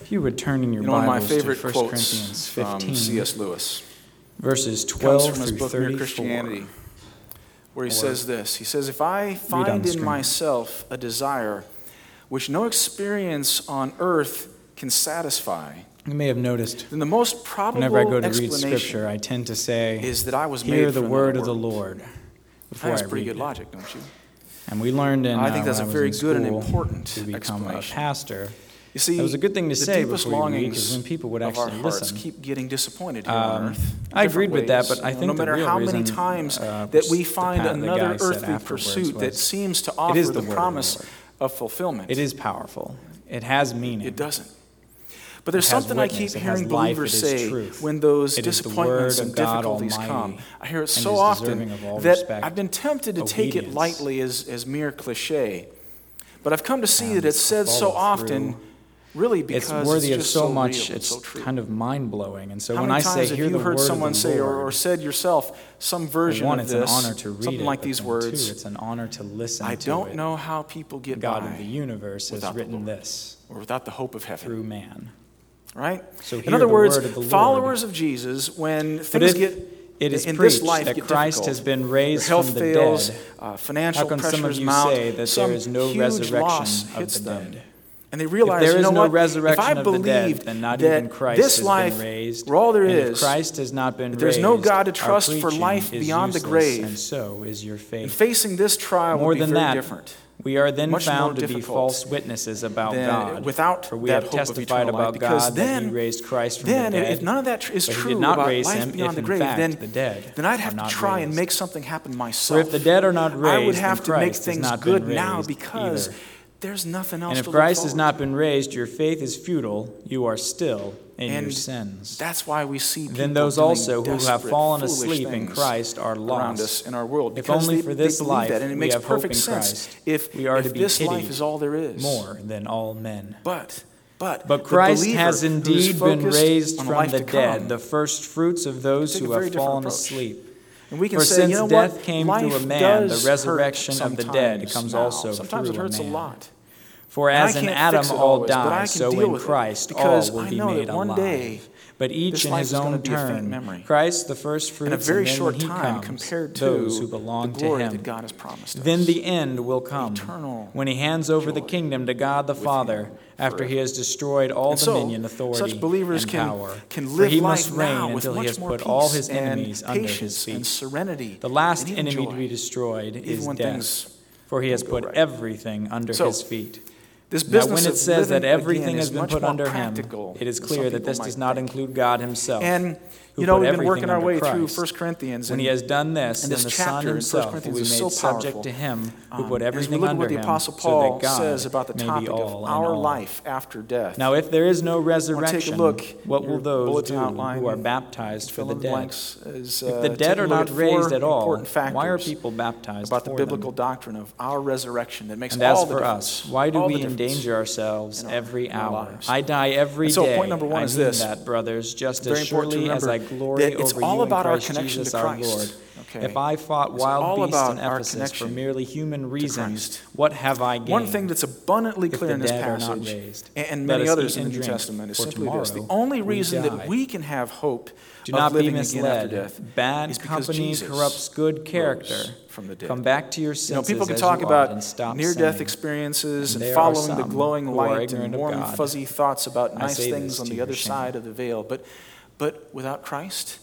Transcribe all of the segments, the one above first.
If you would turn in your One of my Bibles to favorite 1 quotes Corinthians from 15, C.S. Lewis verses comes 12 from his through book Mere 34. Christianity, where he Or says this. He says, "If I on find the in screen. myself a desire which no experience on earth can satisfy, You may have noticed then the most probable whenever I go to read explanation Scripture, I tend to say, is that I was hear made the for word another of the world." Lord I before think I that's pretty read good it. logic, don't you? And we learned in I think that's when a I was very in good and school important to become a explanation. pastor. You see, That was a good thing to the say deepest before you read, longings because then people would of our actually hearts listen. keep getting disappointed here on earth. I different agreed with that, ways. but I You know, think no the matter real how many reason, times that we find the another guy said earthly afterwards pursuit that was, seems to it offer is the the word of the promise Lord. of fulfillment. It is powerful. It has meaning. It doesn't. But there's It has something I keep witness. It has hearing life. believers It is say truth. when those It is the disappointments word and of God difficulties Almighty come. I hear it and so is often deserving of all that respect, I've been tempted to take it obedience, lightly as mere cliche. But I've come to see and that it's said so follow often, through. really because It's worthy of just so so much, real and it's so true. kind of mind-blowing. And so How when many I say, times have hear you the heard word someone of the say, Lord, or said yourself, some version one, of it's this, an honor to read something it, like but these then words? two, it's an honor to listen I to don't it. know how people get God by of the universe has without the written Lord, this or without the hope of heaven. through man. Right? So In hear other the words, word of the Lord. followers of Jesus, when But things if get it is in this preached life that get Christ difficult, has been your raised health from the fails, dead, financial how come some of pressures you mount, say that some there is no huge resurrection loss of hits the them, dead? and they If realize, there you is know no what? If I resurrection of the dead, believed then not even that Christ this has life been raised. were all there And if is, Christ has not been that there's no raised, God to our trust for preaching life is beyond the useless, grave, and so is your and faith. facing this trial More would be than very that, different. we are then Much more found to be difficult false witnesses about than God. without For we that have hope of testified eternal life, about because God that then- He raised Christ from Then, the dead. if none of that is but He true did not about raise life Him beyond if the in grave, fact the dead then I'd are have to not try and raised. make something happen myself. For if the dead are not raised, I would then have to make Christ has things not been good now raised because either. there's nothing else And if to Christ look has forward not to. been raised, your faith is futile. You are still in your And sins. That's why we see people Then those doing also who have desperate, fallen foolish asleep in things Christ are around us lost. in our world. If Because only they, for this they believe life that, and it we makes have hope perfect in sense. Christ, If we are to be this life pitied is all there is, more than all men. But But Christ has who's indeed been focused raised on from life the to dead, come, the first fruits of those take who a very have different fallen approach. asleep. And we can For say, since you know death what? came Life through a man, the does resurrection hurt of the dead sometimes comes now. also Sometimes through it hurts a man. lot. For And I as in can't Adam fix it all always, but I die, can so deal in with it, Christ because all will I be know made that one alive. day But each this in life his is gonna own be a faint turn. memory. Christ the first fruits, in a very and then short when he time comes, compared to those who the belong to glory him. that God has promised us. Then the end will come, Eternal when he hands over the joy kingdom to God the with Father, him after he forever. has destroyed all And so, dominion, authority, such believers and can power. can For live he life must reign now with until he much has more put peace all his and enemies under his patience and feet. serenity. The last and even enemy joy, to be destroyed even is when death, things for he has don't go put right. everything under So, his feet. This Now, business when it of says that living everything again has is been much put more under him, practical it is than clear some that people this might does not think. include God himself. And who you know, put we've been everything working our under way Christ. through 1 Corinthians. When and he has done this, and then this the Son chapter in 1 himself will Corinthians be is made so subject powerful. to him who put As we everything look at under what the him, Apostle so Paul that God says about the may be topic of all in our all. life after death. Now, if there is no I want to resurrection, take a look. what will Your those bulletin do outline, who are baptized for fill the in the dead? blanks as, If the take dead a are look not at raised four at all, important why are factors people baptized about the for biblical them? doctrine of our resurrection that makes And as all the for difference. us, why do all we the difference endanger ourselves in our- every in our hour? lives. I die every And so day. point number one I is mean this. that, brothers, just Very as important to surely as remember I glory that it's over all you in about our Christ connection Jesus to our Christ. Lord. Okay. If I fought It's all wild beasts in about our Ephesus for connection merely human reasons, Christ. what have I gained? One thing that's abundantly if clear the in this dead are not passage, raised? and Let many us others eat in the and New drink, Testament, is for simply this. The tomorrow only we reason die. that we can have hope Do of not be living again after misled. death Bad is because company Jesus corrupts good character. rose from the dead. Come back to your You know, senses people can as talk you ought about and stop near-death sinning. experiences And and there are following the some glowing who are light ignorant and of warm, God. fuzzy thoughts about I nice say things this on to the your other shame. side of the veil. But without Christ,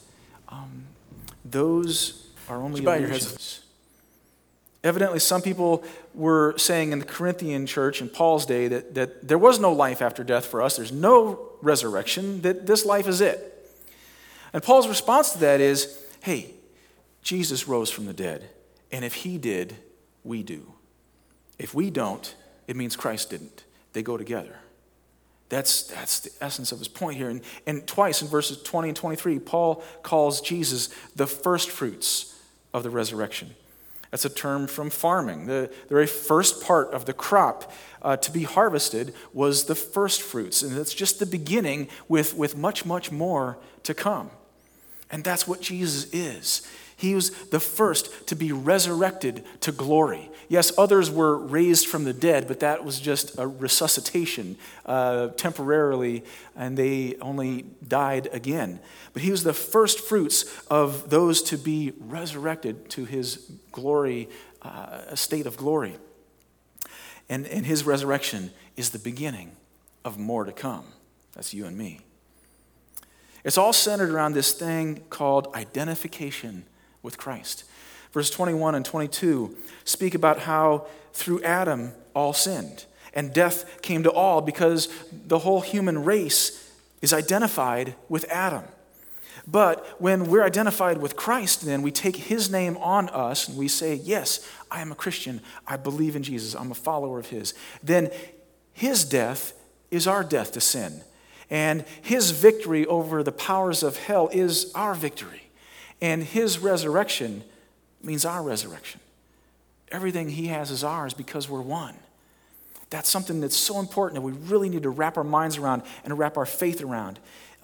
those are only illusions. Evidently, some people were saying in the Corinthian church in Paul's day that there was no life after death for us. There's no resurrection, that this life is it. And Paul's response to that is, hey, Jesus rose from the dead. And if he did, we do. If we don't, it means Christ didn't. They go together. That's the essence of his point here. And twice in verses 20 and 23, Paul calls Jesus the first fruits of the resurrection. That's a term from farming. The very first part of the crop to be harvested was the first fruits. And it's just the beginning with much, much more to come. And that's what Jesus is. He was the first to be resurrected to glory. Yes, others were raised from the dead, but that was just a resuscitation temporarily, and they only died again. But he was the first fruits of those to be resurrected to his glory, a state of glory. And his resurrection is the beginning of more to come. That's you and me. It's all centered around this thing called identification with Christ. Verse 21 and 22 speak about how through Adam all sinned, and death came to all because the whole human race is identified with Adam. But when we're identified with Christ, then we take his name on us and we say, yes, I am a Christian. I believe in Jesus. I'm a follower of his. Then his death is our death to sin. And his victory over the powers of hell is our victory. And his resurrection means our resurrection. Everything he has is ours because we're one. That's something that's so important that we really need to wrap our minds around and wrap our faith around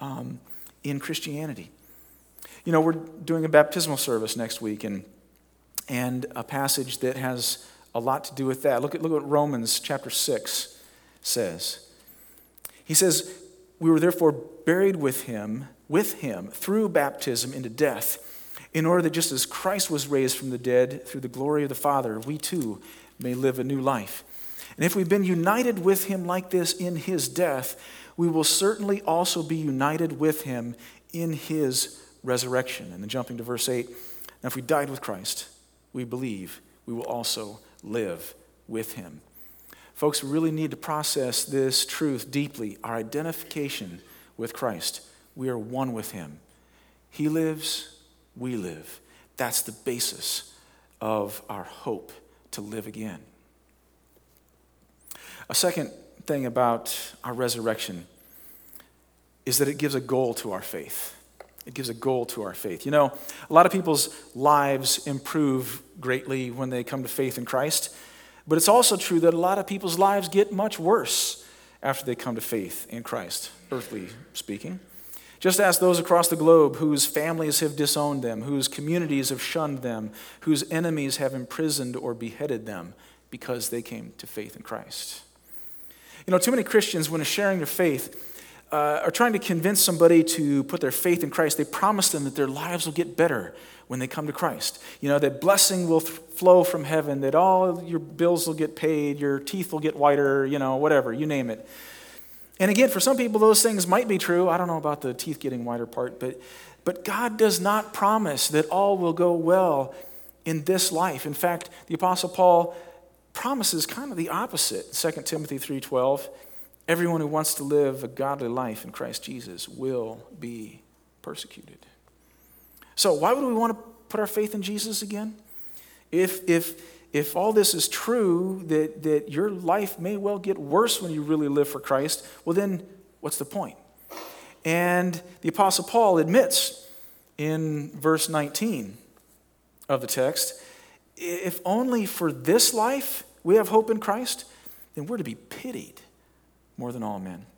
in Christianity. You know, we're doing a baptismal service next week, and a passage that has a lot to do with that. Look at what Romans chapter 6 says. He says, we were therefore buried with him through baptism into death, in order that just as Christ was raised from the dead through the glory of the Father, we too may live a new life. And if we've been united with him like this in his death, we will certainly also be united with him in his resurrection. And then jumping to verse 8, now if we died with Christ, we believe we will also live with him. Folks, we really need to process this truth deeply. Our identification with Christ. We are one with him. He lives, we live. That's the basis of our hope to live again. A second thing about our resurrection is that it gives a goal to our faith. It gives a goal to our faith. You know, a lot of people's lives improve greatly when they come to faith in Christ, but it's also true that a lot of people's lives get much worse after they come to faith in Christ, earthly speaking. Just ask those across the globe whose families have disowned them, whose communities have shunned them, whose enemies have imprisoned or beheaded them because they came to faith in Christ. You know, too many Christians, when sharing their faith, are trying to convince somebody to put their faith in Christ. They promise them that their lives will get better when they come to Christ. You know, that blessing will flow from heaven, that all your bills will get paid, your teeth will get whiter, you know, whatever, you name it. And again, for some people, those things might be true. I don't know about the teeth getting whiter part, but God does not promise that all will go well in this life. In fact, the Apostle Paul promises kind of the opposite. 2 Timothy 3:12, everyone who wants to live a godly life in Christ Jesus will be persecuted. So why would we want to put our faith in Jesus again? If all this is true, that your life may well get worse when you really live for Christ, well then, what's the point? And the Apostle Paul admits in verse 19 of the text, if only for this life we have hope in Christ, then we're to be pitied more than all men.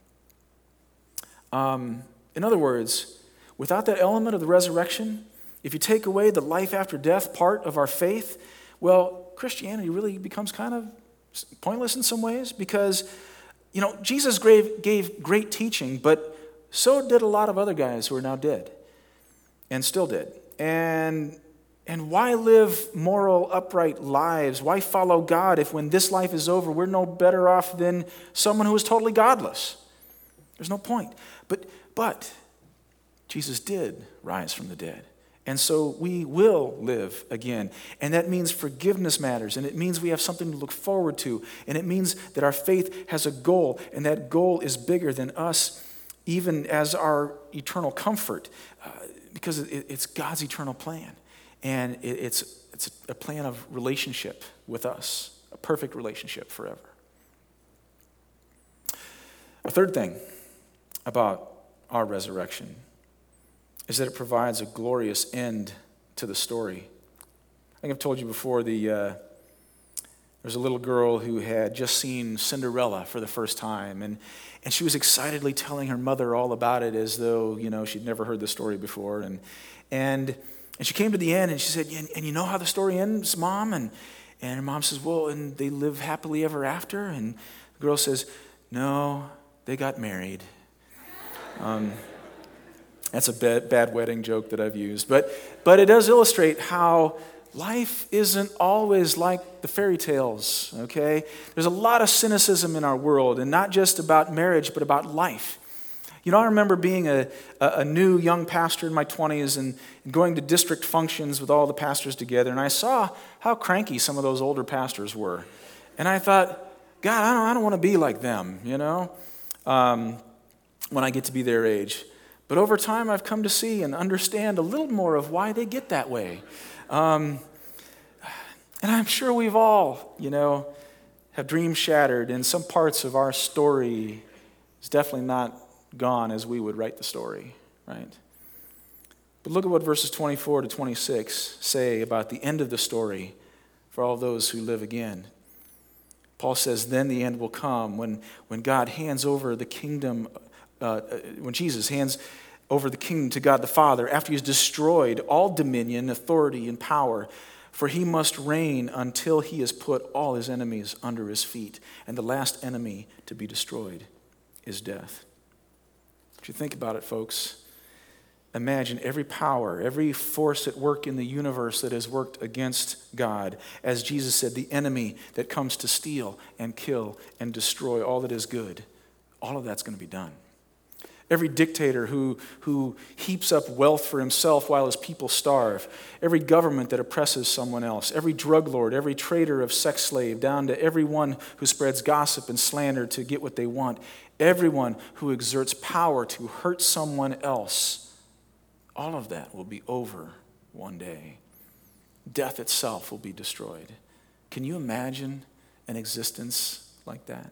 In other words, without that element of the resurrection, if you take away the life after death part of our faith, well, Christianity really becomes kind of pointless in some ways because, you know, Jesus gave great teaching, but so did a lot of other guys who are now dead and still dead. And why live moral, upright lives? Why follow God if when this life is over, we're no better off than someone who is totally godless? There's no point. But Jesus did rise from the dead. And so we will live again. And that means forgiveness matters. And it means we have something to look forward to. And it means that our faith has a goal. And that goal is bigger than us, even as our eternal comfort. Because it's God's eternal plan. And it's a plan of relationship with us. A perfect relationship forever. A third thing about our resurrection is that it provides a glorious end to the story. I think I've told you before, there's a little girl who had just seen Cinderella for the first time, and she was excitedly telling her mother all about it as though, you know, she'd never heard the story before. And And she came to the end and she said, and you know how the story ends, Mom? And her mom says, well, and they live happily ever after? And the girl says, no, they got married. That's a bad wedding joke that I've used. But it does illustrate how life isn't always like the fairy tales, okay? There's a lot of cynicism in our world, and not just about marriage, but about life. You know, I remember being a new young pastor in my 20s and going to district functions with all the pastors together, and I saw how cranky some of those older pastors were. And I thought, God, I don't want to be like them, you know, when I get to be their age. But over time, I've come to see and understand a little more of why they get that way. And I'm sure we've all, you know, have dreams shattered, and some parts of our story is definitely not gone as we would write the story, right? But look at what verses 24 to 26 say about the end of the story for all those who live again. Paul says, then the end will come when God hands over the kingdom, when Jesus hands over the kingdom to God the Father, after he's destroyed all dominion, authority, and power, for he must reign until he has put all his enemies under his feet. And the last enemy to be destroyed is death. If you think about it, folks, imagine every power, every force at work in the universe that has worked against God. As Jesus said, the enemy that comes to steal and kill and destroy all that is good, all of that's going to be done. Every dictator who heaps up wealth for himself while his people starve. Every government that oppresses someone else. Every drug lord, every trader of sex slave, down to everyone who spreads gossip and slander to get what they want. Everyone who exerts power to hurt someone else. All of that will be over one day. Death itself will be destroyed. Can you imagine an existence like that?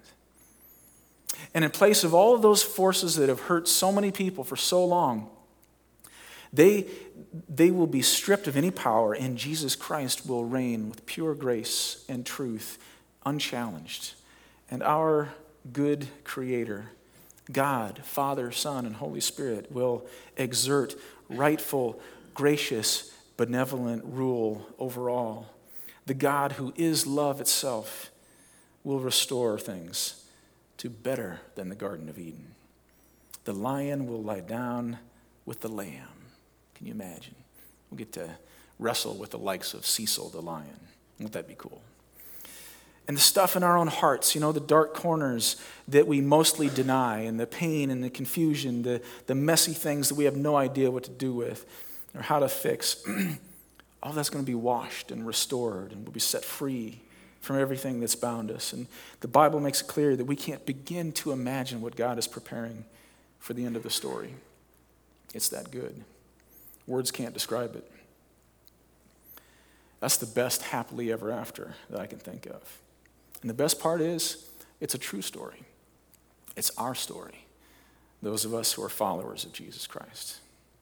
And in place of all of those forces that have hurt so many people for so long, they will be stripped of any power, and Jesus Christ will reign with pure grace and truth, unchallenged. And our good Creator, God, Father, Son, and Holy Spirit, will exert rightful, gracious, benevolent rule over all. The God who is love itself will restore things to better than the Garden of Eden. The lion will lie down with the lamb. Can you imagine? We'll get to wrestle with the likes of Cecil the lion. Won't that be cool? And the stuff in our own hearts, you know, the dark corners that we mostly deny, and the pain and the confusion, the messy things that we have no idea what to do with or how to fix, all that's going to be washed and restored, and we'll be set free from everything that's bound us. And the Bible makes it clear that we can't begin to imagine what God is preparing for the end of the story. It's that good. Words can't describe it. That's the best happily ever after that I can think of. And the best part is, it's a true story. It's our story, those of us who are followers of Jesus Christ.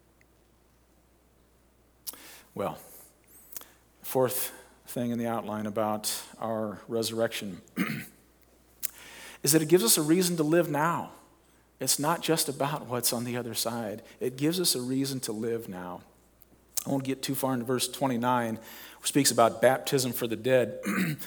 Well, fourth thing in the outline about our resurrection is that it gives us a reason to live now. It's not just about what's on the other side. It gives us a reason to live now. I won't get too far into verse 29, which speaks about baptism for the dead.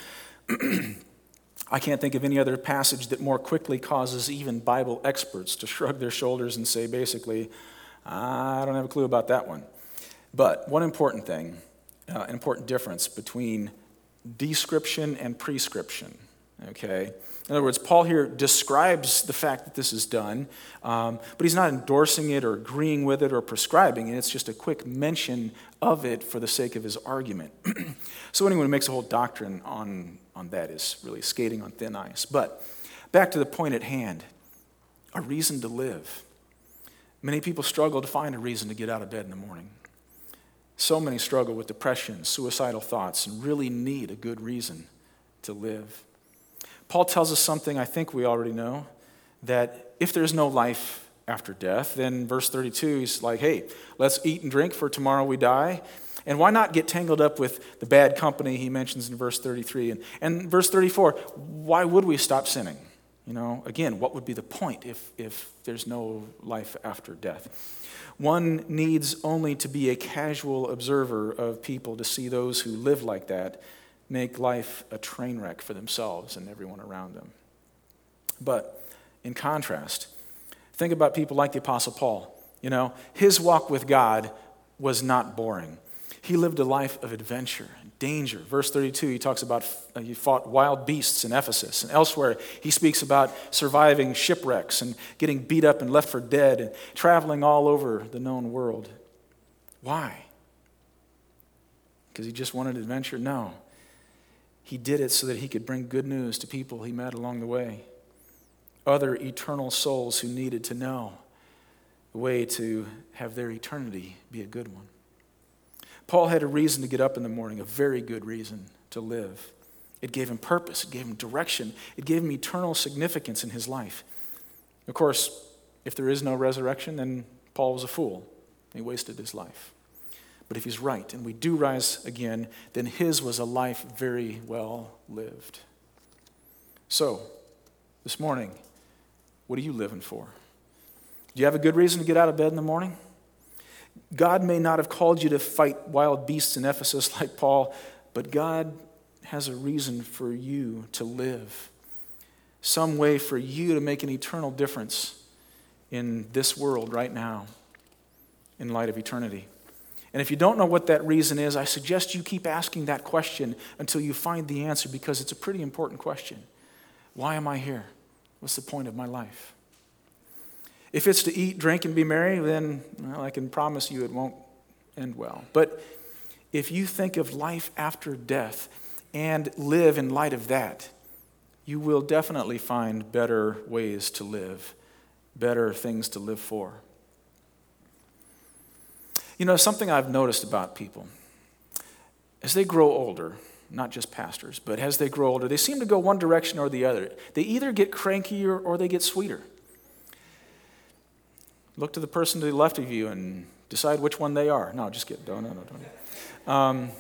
I can't think of any other passage that more quickly causes even Bible experts to shrug their shoulders and say, basically, I don't have a clue about that one. But one important thing, an important difference between description and prescription, okay? In other words, Paul here describes the fact that this is done, but he's not endorsing it or agreeing with it or prescribing it. It's just a quick mention of it for the sake of his argument. So anyone who makes a whole doctrine on that is really skating on thin ice. But back to the point at hand, a reason to live. Many people struggle to find a reason to get out of bed in the morning. So many struggle with depression, suicidal thoughts, and really need a good reason to live. Paul tells us something I think we already know, that if there's no life after death, then verse 32, he's like, hey, let's eat and drink, for tomorrow we die. And why not get tangled up with the bad company he mentions in verse 33? And verse 34, why would we stop sinning? Again, what would be the point if there's no life after death? One needs only to be a casual observer of people to see those who live like that make life a train wreck for themselves and everyone around them. But in contrast, think about people like the Apostle Paul. His walk with God was not boring. He lived a life of adventure and danger. Verse 32, he talks about he fought wild beasts in Ephesus. And elsewhere, he speaks about surviving shipwrecks and getting beat up and left for dead and traveling all over the known world. Why? Because he just wanted adventure? No. He did it so that he could bring good news to people he met along the way. Other eternal souls who needed to know a way to have their eternity be a good one. Paul had a reason to get up in the morning, a very good reason to live. It gave him purpose, it gave him direction, it gave him eternal significance in his life. Of course, if there is no resurrection, then Paul was a fool. He wasted his life. But if he's right, and we do rise again, then his was a life very well lived. So, this morning, what are you living for? Do you have a good reason to get out of bed in the morning? God may not have called you to fight wild beasts in Ephesus like Paul, but God has a reason for you to live. Some way for you to make an eternal difference in this world right now, in light of eternity. And if you don't know what that reason is, I suggest you keep asking that question until you find the answer, because it's a pretty important question. Why am I here? What's the point of my life? If it's to eat, drink, and be merry, then I can promise you it won't end well. But if you think of life after death and live in light of that, you will definitely find better ways to live, better things to live for. Something I've noticed about people, as they grow older, not just pastors, but as they grow older, they seem to go one direction or the other. They either get crankier or they get sweeter. Look to the person to the left of you and decide which one they are. No, just kidding. Don't.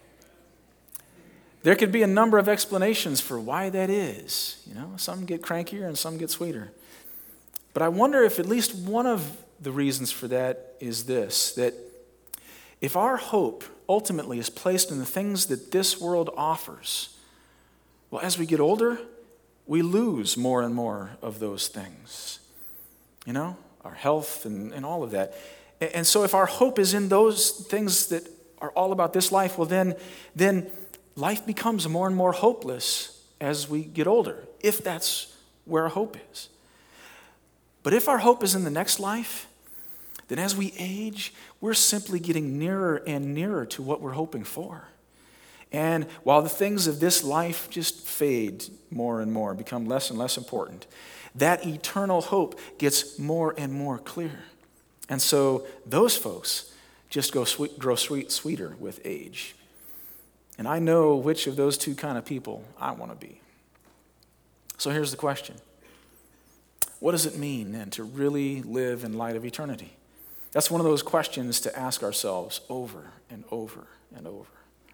There could be a number of explanations for why that is. Some get crankier and some get sweeter. But I wonder if at least one of the reasons for that is this, that if our hope ultimately is placed in the things that this world offers, well, as we get older, we lose more and more of those things. Our health and all of that. And so if our hope is in those things that are all about this life, well, then life becomes more and more hopeless as we get older, if that's where our hope is. But if our hope is in the next life, then as we age, we're simply getting nearer and nearer to what we're hoping for. And while the things of this life just fade more and more, become less and less important, that eternal hope gets more and more clear. And so those folks just grow sweeter with age. And I know which of those two kind of people I want to be. So here's the question. What does it mean then to really live in light of eternity? That's one of those questions to ask ourselves over and over and over.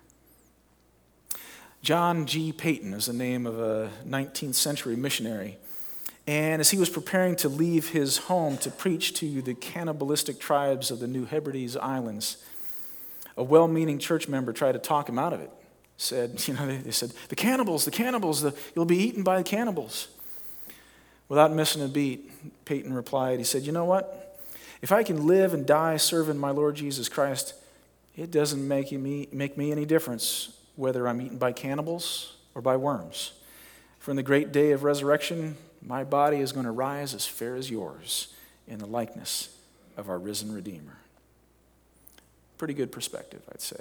John G. Paton is the name of a 19th century missionary. And as he was preparing to leave his home to preach to the cannibalistic tribes of the New Hebrides Islands, a well-meaning church member tried to talk him out of it. They said, the cannibals, you'll be eaten by the cannibals. Without missing a beat, Paton replied, he said, you know what? If I can live and die serving my Lord Jesus Christ, it doesn't make me any difference whether I'm eaten by cannibals or by worms. For in the great day of resurrection, my body is going to rise as fair as yours in the likeness of our risen Redeemer. Pretty good perspective, I'd say.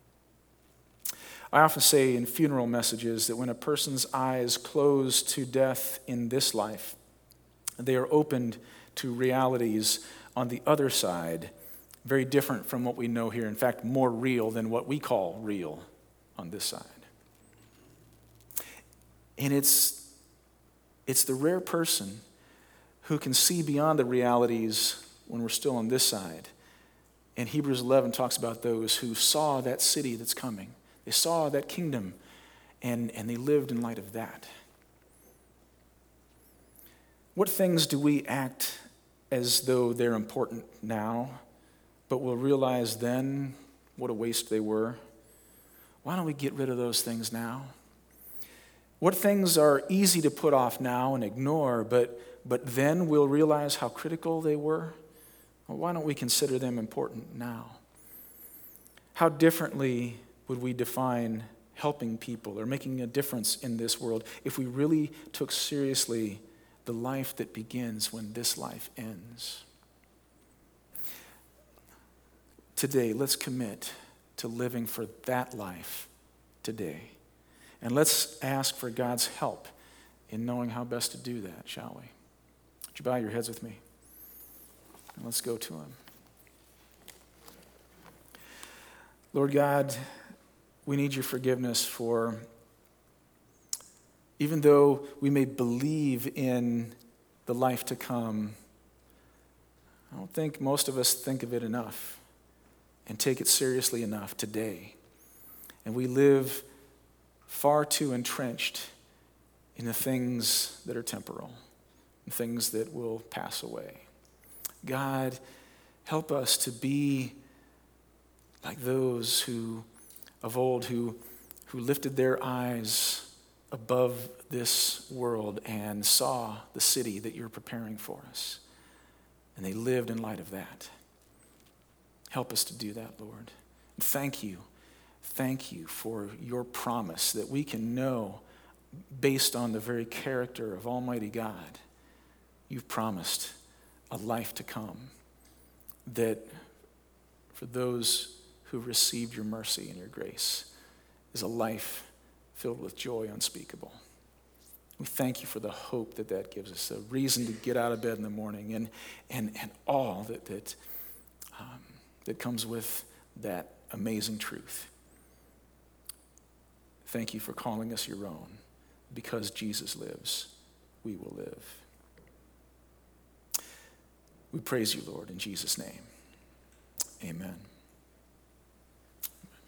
I often say in funeral messages that when a person's eyes close to death in this life, they are opened to realities on the other side, very different from what we know here. In fact, more real than what we call real on this side. And it's the rare person who can see beyond the realities when we're still on this side. And Hebrews 11 talks about those who saw that city that's coming. They saw that kingdom, and they lived in light of that. What things do we act as though they're important now, but we'll realize then what a waste they were? Why don't we get rid of those things now? What things are easy to put off now and ignore, but then we'll realize how critical they were? Well, why don't we consider them important now? How differently would we define helping people or making a difference in this world if we really took seriously the life that begins when this life ends? Today, let's commit to living for that life today. And let's ask for God's help in knowing how best to do that, shall we? Would you bow your heads with me? And let's go to him. Lord God, we need your forgiveness for, even though we may believe in the life to come, I don't think most of us think of it enough and take it seriously enough today. And we live far too entrenched in the things that are temporal, the things that will pass away. God, help us to be like those who of old who lifted their eyes above this world and saw the city that you're preparing for us. And they lived in light of that. Help us to do that, Lord. And thank you. Thank you for your promise that we can know based on the very character of Almighty God. You've promised a life to come that for those who received your mercy and your grace is a life filled with joy unspeakable. We thank you for the hope that that gives us, a reason to get out of bed in the morning and all that comes with that amazing truth. Thank you for calling us your own. Because Jesus lives, we will live. We praise you, Lord, in Jesus' name. Amen.